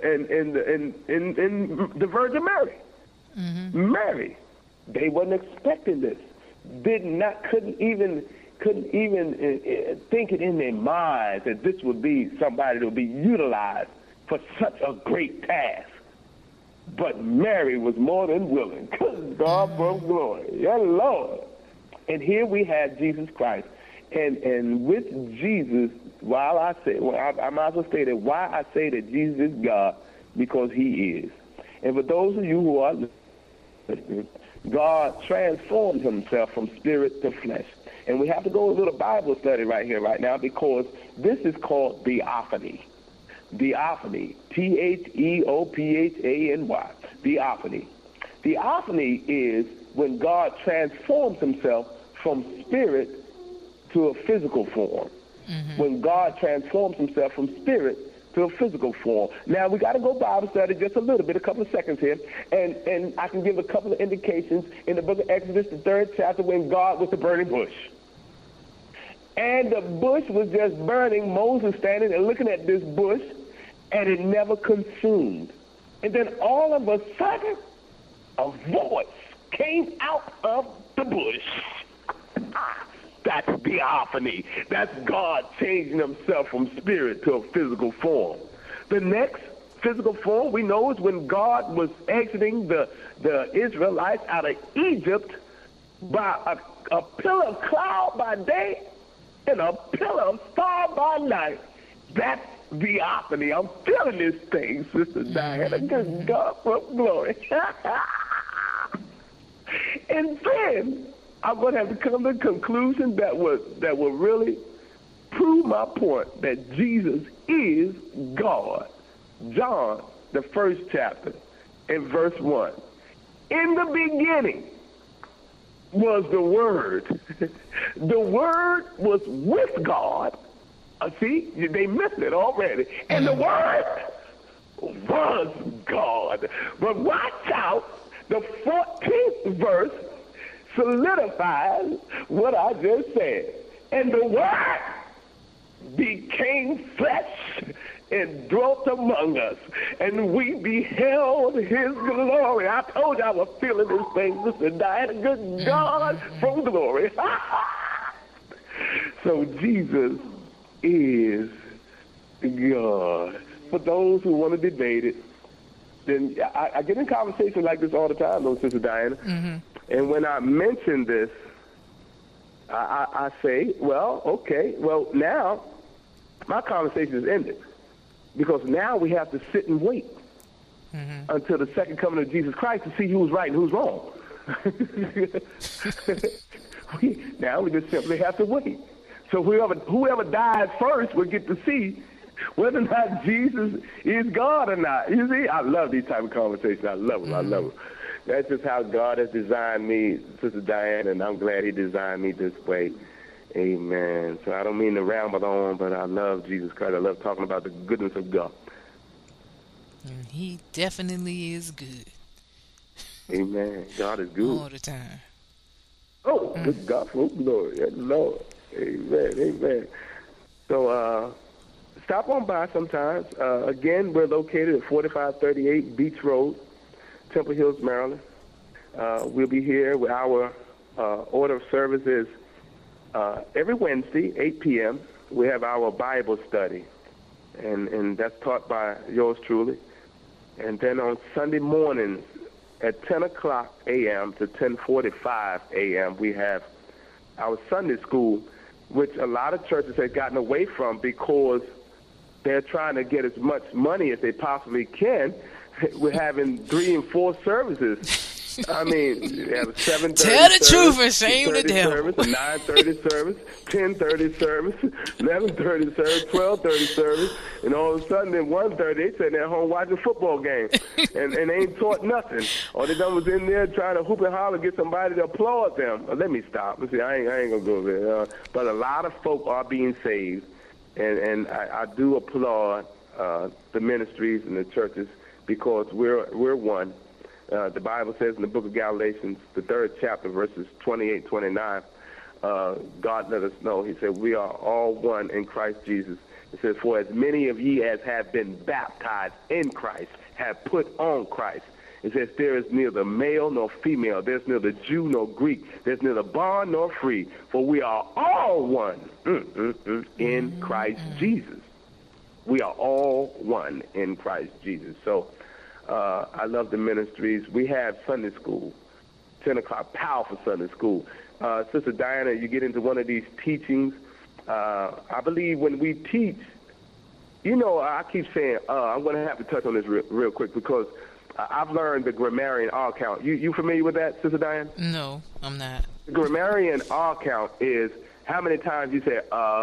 the Virgin Mary. Mary, they wasn't expecting this. Couldn't even think it in their minds that this would be somebody that would be utilized for such a great task. But Mary was more than willing. Good God from glory. Yeah, Lord. And here we have Jesus Christ. And with Jesus, I might as well say that why I say that Jesus is God, because he is. And for those of you who are listening, God transformed himself from spirit to flesh. And we have to go a little Bible study right here, right now, because this is called theophany. Theophany, Theophany, theophany. Theophany is when God transforms himself from spirit to a physical form. When God transforms himself from spirit to a physical form. Now, we got to go Bible study just a little bit, a couple of seconds here, and I can give a couple of indications in the book of Exodus, the 3rd chapter, when God was the burning bush. And the bush was just burning, Moses standing and looking at this bush, and it never consumed. And then all of a sudden, a voice came out of the bush. That's theophany. That's God changing himself from spirit to a physical form. The next physical form we know is when God was exiting the Israelites out of Egypt by a pillar of cloud by day and a pillar of fire by night. That's theophany. I'm feeling this thing, Sister Diana. Good God from glory. And then I'm going to have to come to a conclusion that will really prove my point that Jesus is God. John, the 1st chapter, in verse 1. In the beginning was the Word. The Word was with God. See, they missed it already. And the Word was God. But watch out, the 14th verse solidifies what I just said. And the Word became flesh and dwelt among us, and we beheld his glory. I told you I was feeling this thing, Sister Diana. Good God from glory. So Jesus is God. For those who want to debate it, then I get in conversations like this all the time, though, Sister Diana. And when I mention this, I say, well, okay, well, now my conversation is ended. Because now we have to sit and wait until the second coming of Jesus Christ to see who's right and who's wrong. Now we just simply have to wait. So whoever dies first will get to see whether or not Jesus is God or not. You see, I love these type of conversations. I love them. I love them. That's just how God has designed me, Sister Diane, and I'm glad he designed me this way. Amen. So I don't mean to ramble on, but I love Jesus Christ. I love talking about the goodness of God. And he definitely is good. Amen. God is good. All the time. Oh, good God for glory. Yes, Lord. Amen. Amen. So stop on by sometimes. Again, we're located at 4538 Beach Road, Temple Hills, Maryland. We'll be here with our order of services every Wednesday, 8 p.m. We have our Bible study, and that's taught by yours truly. And then on Sunday mornings at 10 o'clock a.m. to 10:45 a.m., we have our Sunday school, which a lot of churches have gotten away from because they're trying to get as much money as they possibly can. We're having 3 and 4 services. I mean, we have a 7:30 Tell the service, truth and shame the devil. Service, a 9:30 service, 10:30 service, 11:30 service, 12:30 service, and all of a sudden at 1:30 they sitting at home watching a football game and ain't taught nothing. All they done was in there trying to hoop and holler, get somebody to applaud them. Let me stop. See, I ain't gonna go there. But a lot of folk are being saved, and I do applaud the ministries and the churches because we're one. The Bible says in the book of Galatians, the 3rd chapter, verses 28, 29, God let us know. He said, we are all one in Christ Jesus. It says, for as many of ye as have been baptized in Christ have put on Christ. It says, there is neither male nor female. There's neither Jew nor Greek. There's neither bond nor free. For we are all one in Christ Jesus. We are all one in Christ Jesus. So, I love the ministries. We have Sunday school, 10 o'clock, powerful Sunday school. Sister Diana, you get into one of these teachings. I believe when we teach, you know, I keep saying, I'm going to have to touch on this real quick because I've learned the grammarian R count. You familiar with that, Sister Diana? No, I'm not. The grammarian R count is how many times you say,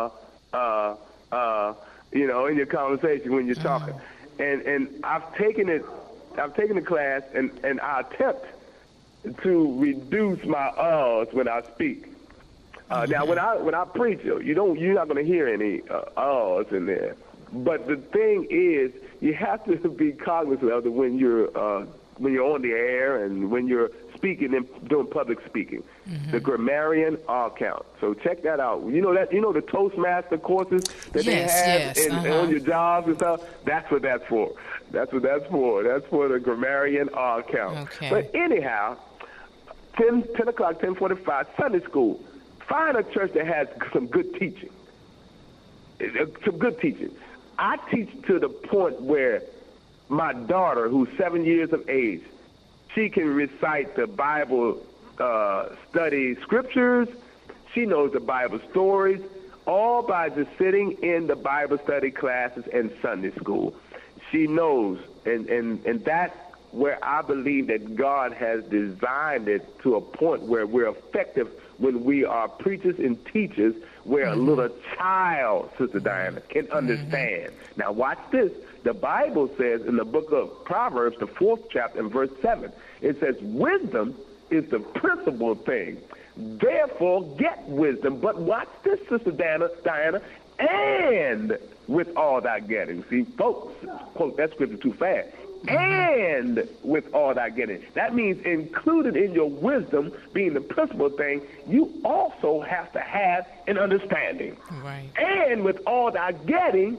you know, in your conversation when you're talking. And I've taken the class, and I attempt to reduce my uhs when I speak. Now, when I preach, you're not going to hear any uhs in there. But the thing is, you have to be cognizant of it when you're on the air and when you're speaking and doing public speaking. The grammarian R count. So check that out. You know the Toastmaster courses that they have on your jobs and stuff. That's what that's for. That's what that's for. That's for the grammarian R count. Okay. But anyhow, 10 o'clock, 10:45, Sunday school. Find a church that has some good teaching. Some good teaching. I teach to the point where my daughter, who's 7 years of age, she can recite the Bible study scriptures. She knows the Bible stories, all by just sitting in the Bible study classes and Sunday school. She knows, and that's where I believe that God has designed it to a point where we're effective when we are preachers and teachers, where a little child, Sister Diana, can understand. Now watch this. The Bible says in the book of Proverbs, the 4th chapter and verse 7, it says, wisdom is the principal thing. Therefore, get wisdom. But watch this, Sister Diana, and with all thy getting. See, folks, quote that scripture too fast. And with all thy getting. That means included in your wisdom being the principal thing, you also have to have an understanding. Right. And with all thy getting,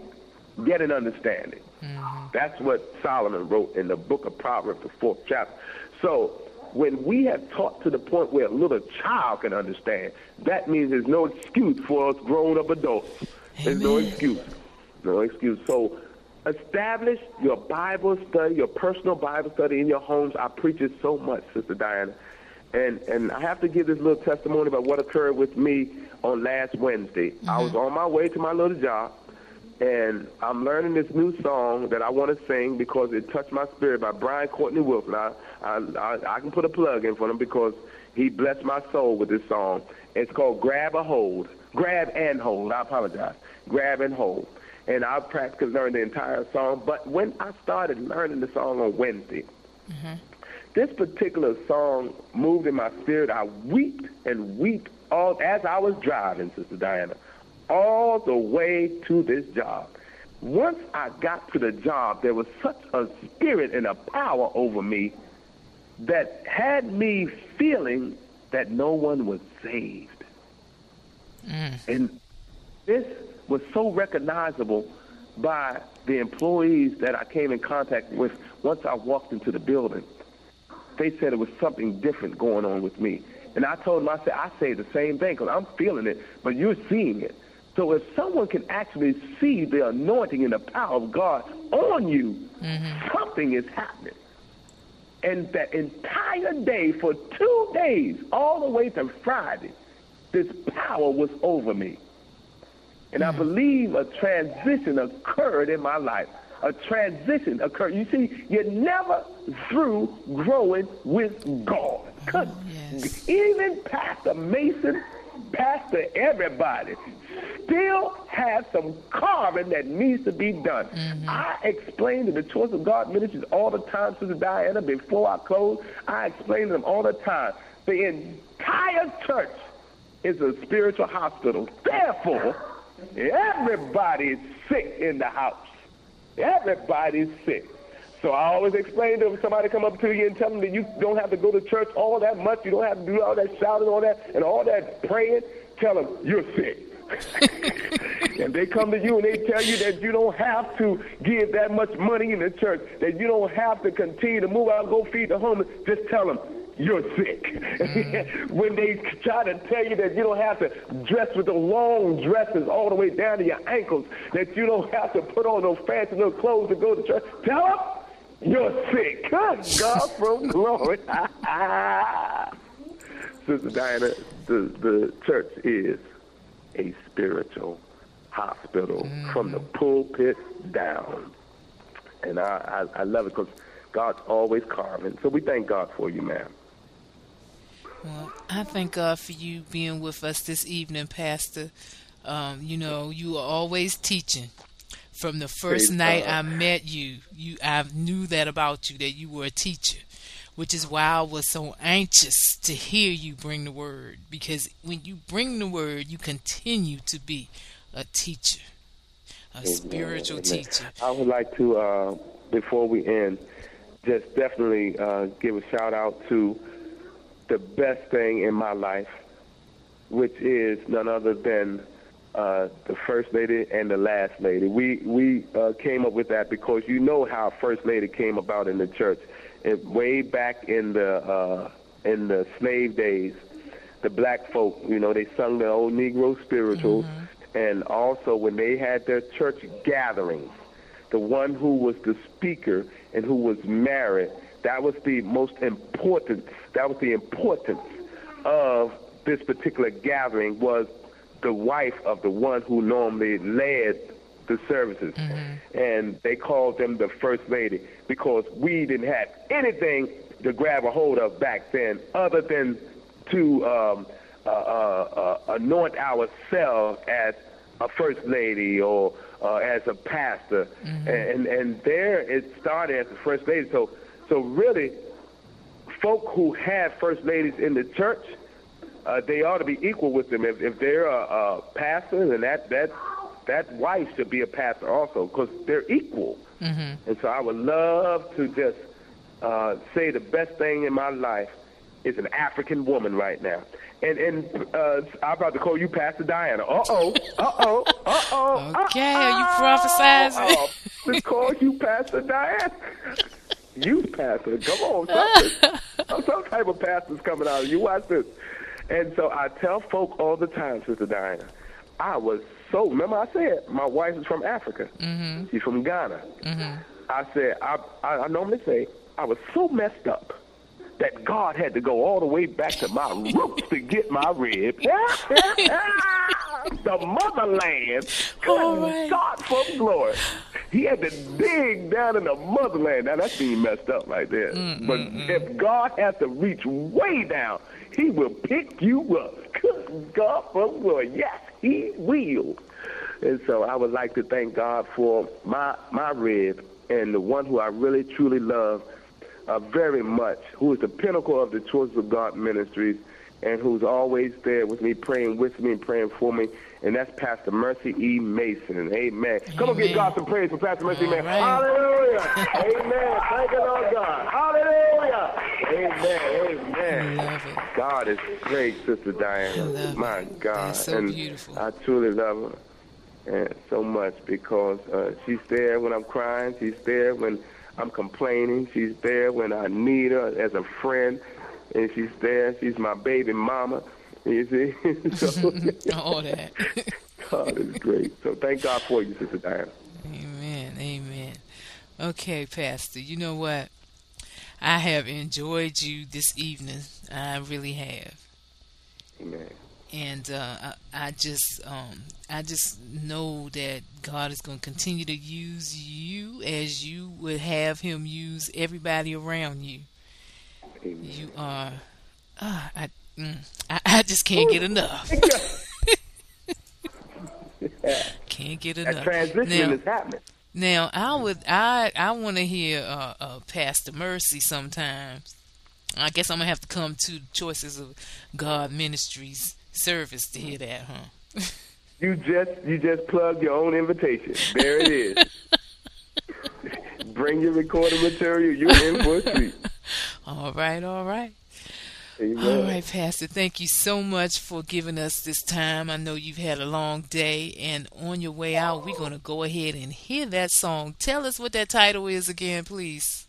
get an understanding. That's what Solomon wrote in the book of Proverbs, the 4th chapter. So when we have taught to the point where a little child can understand, that means there's no excuse for us grown-up adults. There's no excuse. No excuse. So establish your Bible study, your personal Bible study in your homes. I preach it so much, Sister Diana. And I have to give this little testimony about what occurred with me on last Wednesday. I was on my way to my little job, and I'm learning this new song that I want to sing because it touched my spirit by Brian Courtney Wilson. I can put a plug in for him because he blessed my soul with this song. It's called Grab and Hold. I apologize. Grab and Hold. And I practically learned the entire song. But when I started learning the song on Wednesday, this particular song moved in my spirit. I wept and wept all as I was driving, Sister Diana, all the way to this job. Once I got to the job, there was such a spirit and a power over me that had me feeling that no one was saved. And this was so recognizable by the employees that I came in contact with once I walked into the building. They said it was something different going on with me. And I told them, I say the same thing because I'm feeling it, but you're seeing it. So if someone can actually see the anointing and the power of God on you, something is happening. And that entire day, for 2 days, all the way to Friday, this power was over me. And I believe a transition occurred in my life. A transition occurred. You see, you're never through growing with God. Even Pastor Mason, Pastor everybody, still has some carving that needs to be done. I explain to the Choice of God ministries all the time, Sister Diana, before I close. I explain to them all the time. The entire church is a spiritual hospital. Therefore, everybody's sick in the house. Everybody's sick. So I always explain to them, somebody come up to you and tell them that you don't have to go to church all that much. You don't have to do all that shouting, all that, and all that praying. Tell them you're sick. And they come to you and they tell you that you don't have to give that much money in the church, that you don't have to continue to move out and go feed the homeless. Just tell them you're sick. When they try to tell you that you don't have to dress with the long dresses all the way down to your ankles, that you don't have to put on those fancy little clothes to go to church, tell them you're sick. Good God from glory. Sister Diana, the church is a spiritual hospital from the pulpit down. And I love it because God's always carving. So we thank God for you, ma'am. Well, I thank God for you being with us this evening, Pastor. You are always teaching. From the first night I met you, I knew that about you, that you were a teacher, which is why I was so anxious to hear you bring the word. Because when you bring the word, you continue to be a teacher, a spiritual teacher. I would like to, before we end, just definitely give a shout out to the best thing in my life, which is none other than the First Lady and the Last Lady. We came up with that because you know how First Lady came about in the church. Way back in the slave days, the black folk, they sung the old Negro spirituals, and also when they had their church gatherings, the one who was the speaker and who was married, that was the most important. That was the importance of this particular gathering, was the wife of the one who normally led the services. And they called them the First Lady because we didn't have anything to grab a hold of back then other than to anoint ourselves as a First Lady or as a pastor. And there it started as a First Lady. So really, folk who have First Ladies in the church, they ought to be equal with them. If they're a pastor, then that wife should be a pastor also, because they're equal. And so I would love to just say the best thing in my life is an African woman right now. And I'm about to call you Pastor Diana. Uh-oh. Okay, are you prophesizing? Let's call you Pastor Diana. Youth pastor. Come on, some type of pastor's coming out of you. Watch this. And so I tell folk all the time, Sister Diana, remember I said my wife is from Africa. Mm-hmm. She's from Ghana. Mm-hmm. I said, I normally say, I was so messed up that God had to go all the way back to my roots to get my rib. The motherland couldn't start from glory. He had to dig down in the motherland. Now, that's being messed up right there. But if God has to reach way down, he will pick you up. Good God from glory. Yes, he will. And so I would like to thank God for my rib and the one who I really, truly love very much, who is the pinnacle of the Choices of God Ministries and who's always there with me, praying with me and praying for me, and that's Pastor Mercy E. Mason. Amen. Come on, give God some praise for Pastor Mercy E. Mason. Right. Hallelujah. Amen. Thank you, Lord God. Hallelujah. Amen. God is great, Sister Diana. My God. That's so beautiful. I truly love her and so much because she's there when I'm crying. She's there when I'm complaining. She's there when I need her as a friend. And she's there. She's my baby mama. You see? So, all that. God is great. So thank God for you, Sister Diana. Amen. Okay, Pastor, you know what? I have enjoyed you this evening. I really have. Amen. And I just know that God is going to continue to use you as you would have him use everybody around you. Amen. You are, I just can't get enough. Can't get enough. That transition is happening. Now, I want to hear Pastor Mercy sometimes. I guess I'm gonna have to come to Choices of God Ministries service to hear that, huh? You just plugged your own invitation. There it is. Bring your recording material. You're in for a treat. All right. Amen. All right, Pastor. Thank you so much for giving us this time. I know you've had a long day, and on your way out, we're going to go ahead and hear that song. Tell us what that title is again, please.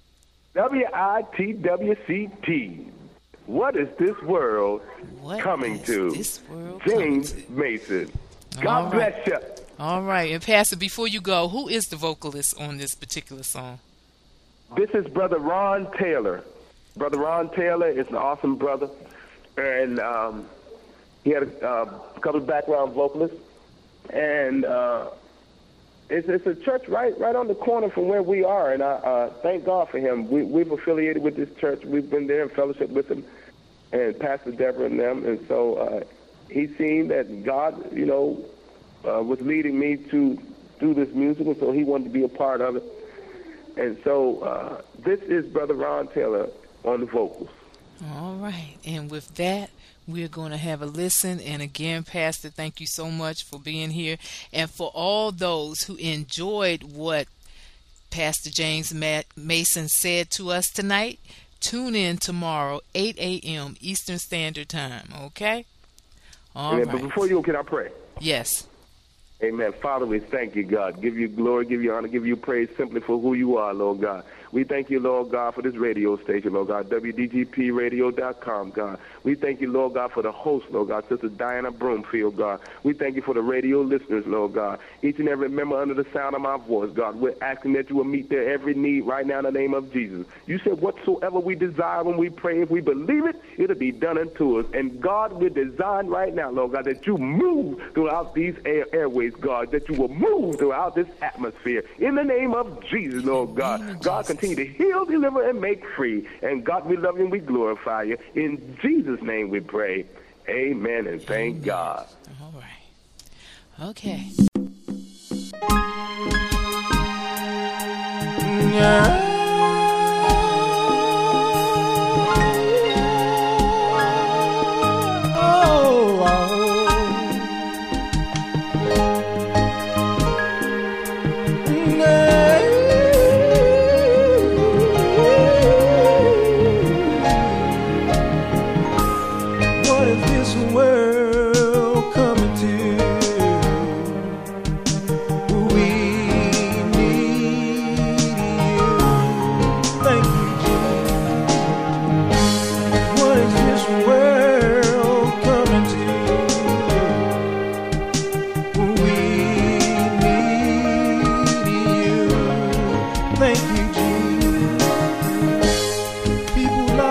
WITWCT. What is this world coming to? James Mason. God bless you. All right. And Pastor, before you go, who is the vocalist on this particular song? This is Brother Ron Taylor. Brother Ron Taylor is an awesome brother. And he had a couple of background vocalists. And it's a church right on the corner from where we are. And I thank God for him. We've affiliated with this church. We've been there in fellowship with him and Pastor Deborah and them. And so he seen that God, was leading me to do this musical, so he wanted to be a part of it. And so this is Brother Ron Taylor on the vocals. All right. And with that, we're going to have a listen. And again, Pastor, thank you so much for being here. And for all those who enjoyed what Pastor James Mason said to us tonight, tune in tomorrow, 8 a.m. Eastern Standard Time, okay? All right. But before you go, can I pray? Yes. Amen. Father, we thank you, God. Give you glory, give you honor, give you praise simply for who you are, Lord God. We thank you, Lord God, for this radio station, Lord God, WDGPradio.com, God. We thank you, Lord God, for the host, Lord God, Sister Diana Broomfield, God. We thank you for the radio listeners, Lord God. Each and every member under the sound of my voice, God. We're asking that you will meet their every need right now in the name of Jesus. You said whatsoever we desire when we pray, if we believe it, it'll be done unto us. And God, we're designed right now, Lord God, that you move throughout these airways, God, that you will move throughout this atmosphere. In the name of Jesus, Lord God. God, continue to heal, deliver, and make free. And God, we love you and we glorify you. In Jesus' name we pray. Amen and thank God. All right. Okay.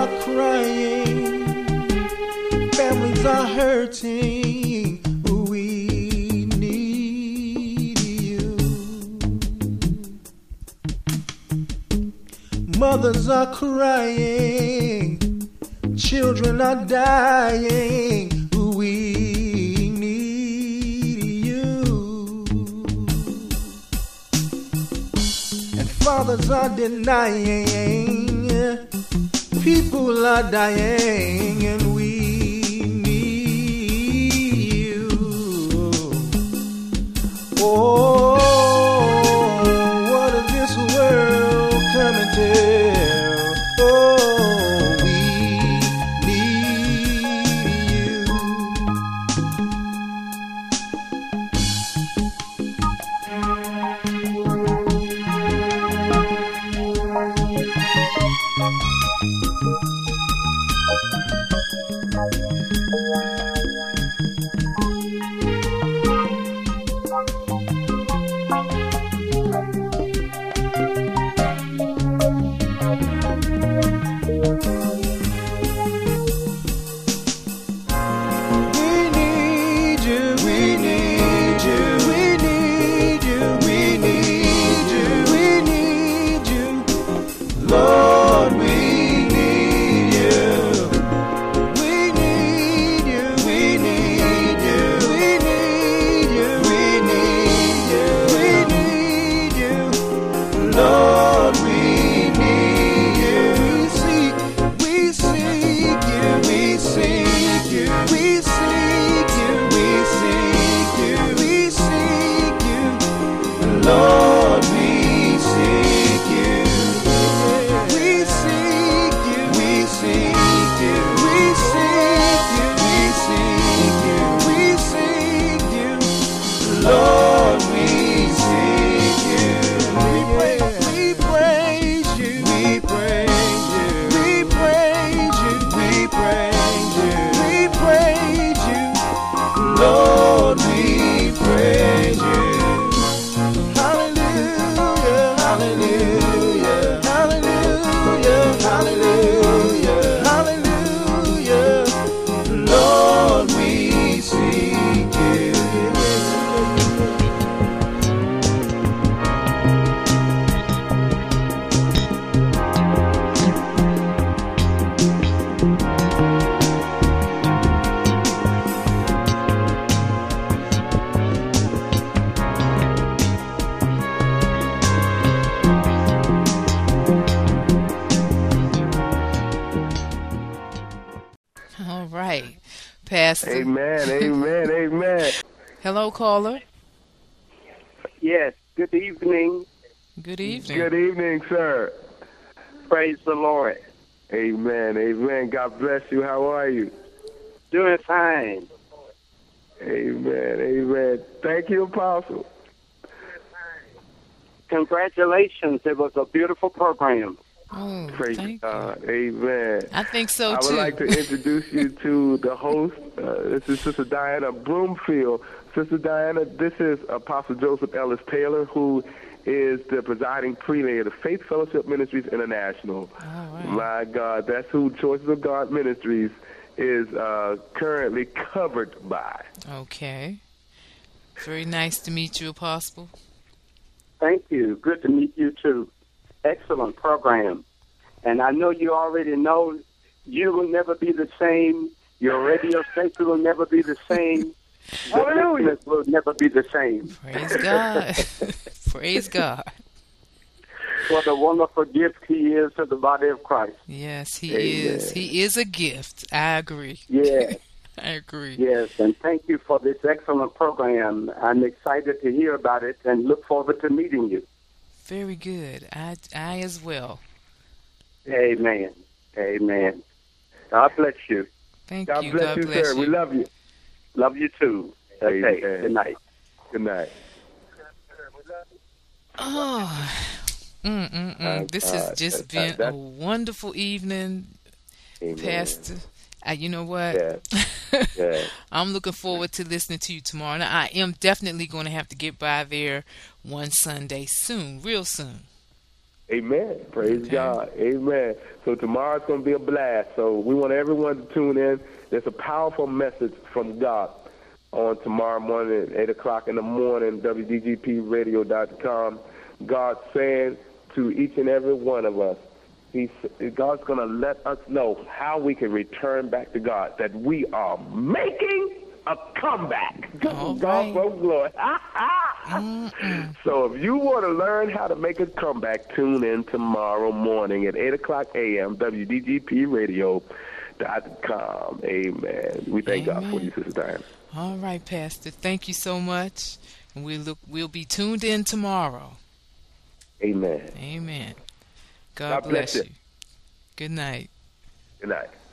are crying, families are hurting. We need you. Mothers are crying, children are dying. We need you. And fathers are denying, people are dying, and we need you. Oh, what is this world coming to? Oh, we need you. All right, Pastor. Amen, amen, amen. Hello, caller. Yes, good evening. Good evening. Good evening, sir. Praise the Lord. Amen, amen. God bless you. How are you? Doing fine. Amen, amen. Thank you, Apostle. Congratulations. It was a beautiful program. Oh, Praise thank God. you. Amen. I think so, I too. would like to introduce you to the host. This is Sister Diana Broomfield. Sister Diana, this is Apostle Joseph Ellis Taylor, who is the presiding prelate of Faith Fellowship Ministries International. All right. My God, that's who Choices of God Ministries is currently covered by. Okay. Very nice to meet you, Apostle. Thank you. Good to meet you, too. Excellent program. And I know you already know you will never be the same. Your radio station will never be the same. Hallelujah. Will never be the same. Praise God. Praise God. What a wonderful gift he is to the body of Christ. Yes, he Amen. is. He is a gift. I agree. Yes. I agree. Yes, and thank you for this excellent program. I'm excited to hear about it and look forward to meeting you. Very good. I as well. Amen. Amen. God bless you. Thank God you. bless God you, bless sir. you. We love you. Love you too. Okay. Amen. Good night. Good night. Oh, this has just been a wonderful evening, Amen. Pastor. You know what? Yeah. Yeah. I'm looking forward to listening to you tomorrow. Now, I am definitely going to have to get by there one Sunday soon, real soon. Amen. Praise God. Amen. So tomorrow's going to be a blast. So we want everyone to tune in. There's a powerful message from God on tomorrow morning at 8 o'clock in the morning, WDGPradio.com. God saying to each and every one of us, God's going to let us know how we can return back to God, that we are making a comeback. God, glory. So if you want to learn how to make a comeback, tune in tomorrow morning at 8 o'clock a.m., WDGPradio.com. Amen. We thank God for you, Sister Diana. All right, Pastor. Thank you so much. And we'll be tuned in tomorrow. Amen. Amen. God bless you. Good night. Good night.